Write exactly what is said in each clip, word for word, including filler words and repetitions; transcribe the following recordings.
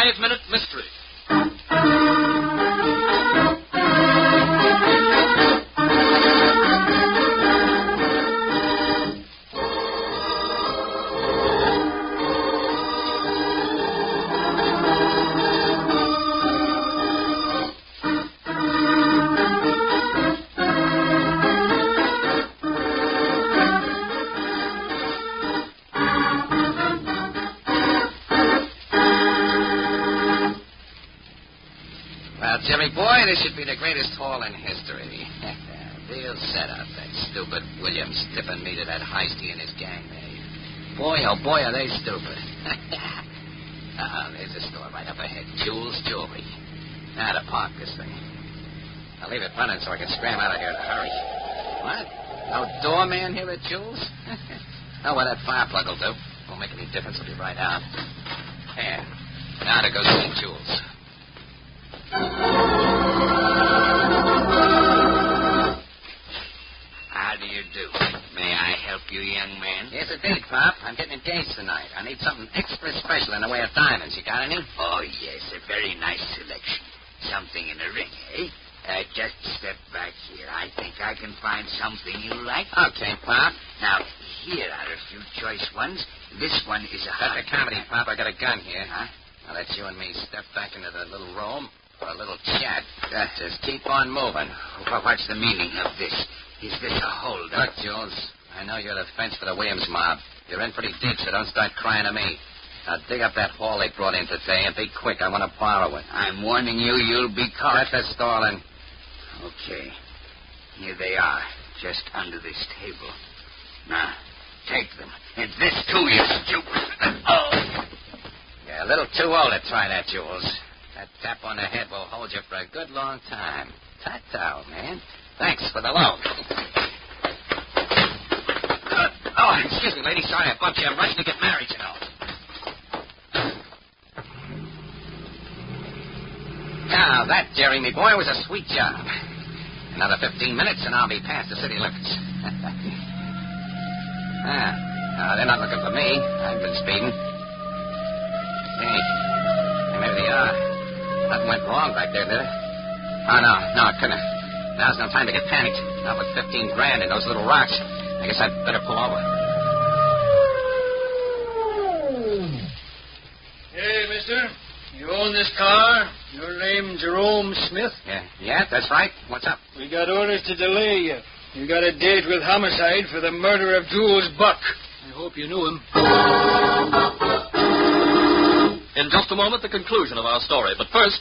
five-minute mystery. Jimmy boy, this should be the greatest haul in history. Deal set up. That stupid Williams tipping me to that Heisty and his gang there. Boy, oh boy, are they stupid. uh-uh, there's a store right up ahead. Jules Jewelry. Now to park this thing. I'll leave it running so I can scram out of here in a hurry. What? No doorman here at Jules? Oh, well, that fire plug will do. Won't make any difference. I'll be right out. There. Now to go see Jules. How do you do? May I help you, young man? Yes, indeed, Pop. I'm getting engaged tonight. I need something extra special in the way of diamonds. You got any? Oh, yes, a very nice selection. Something in a ring, eh? Uh, just step back here. I think I can find something you like. Okay, Pop. Now, here are a few choice ones. This one is a hard... That's a comedy, Pop. I got a gun here. Huh? Now, let's you and me step back into the little room for a little chat. Uh, just keep on moving. What's the meaning of this? Is this a hold-up? Look, Jules, I know you're the fence for the Williams mob. You're in pretty deep, so don't start crying to me. Now, dig up that haul they brought in today and be quick. I want to borrow it. I'm warning you, you'll be caught. Let this stalling. Okay. Here they are, just under this table. Now, take them. And this, too, you stupid. Oh! You're a little too old to try that, Jules. That tap on the head will hold you for a good long time. Ta-ta, man. Thanks for the loan. Uh, oh, excuse me, lady. Sorry I bumped you. I'm rushing to get married, you know. Now, that, Jerry, me boy, was a sweet job. Another fifteen minutes, and I'll be past the city limits. ah, uh, they're not looking for me. I've been speeding. Hey, maybe they are. Nothing went wrong back there, did it? Oh, no, no, it couldn't have. Now's no time to get panicked. Not with fifteen grand in those little rocks. I guess I'd better pull over. Hey, mister. You own this car? Your name Jerome Smith? Yeah, yeah, that's right. What's up? We got orders to delay you. You got a date with homicide for the murder of Jules Buck. I hope you knew him. In just a moment, the conclusion of our story. But first...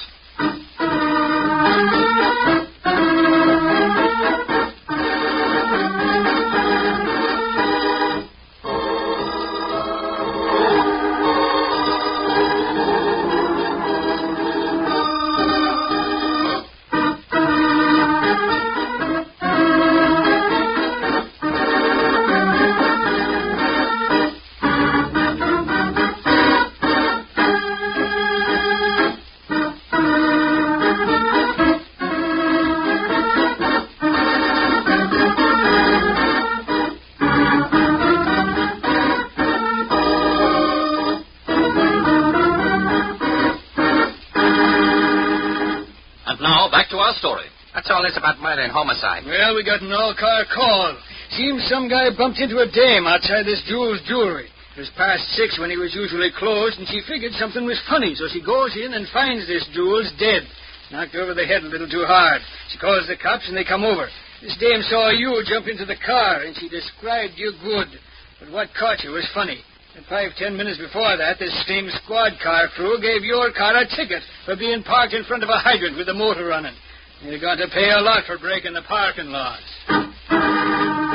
story. What's all this about murder and homicide? Well, we got an all-car call. Seems some guy bumped into a dame outside this Jules Jewelry. It was past six when he was usually closed, and she figured something was funny, so she goes in and finds this Jules dead, knocked over the head a little too hard. She calls the cops, and they come over. This dame saw you jump into the car, and she described you good. But what caught you was funny. And five, ten minutes before that, this same squad car crew gave your car a ticket for being parked in front of a hydrant with the motor running. You're going to pay a lot for breaking the parking laws.